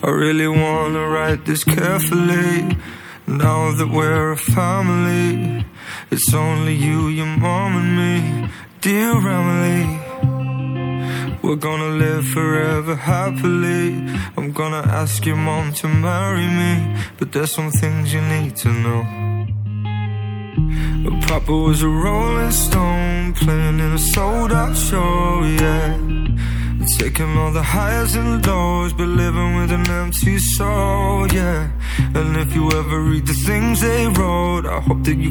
I really wanna write this carefully. Now that we're a family, it's only you, your mom and me. Dear Emily, we're gonna live forever happily. I'm gonna ask your mom to marry me, but there's some things you need to know. Papa was a rolling stone, playing in a sold-out show, yeah. Taking all the highs and lows, but living with an empty soul, yeah. And if you ever read the things they wrote, I hope that you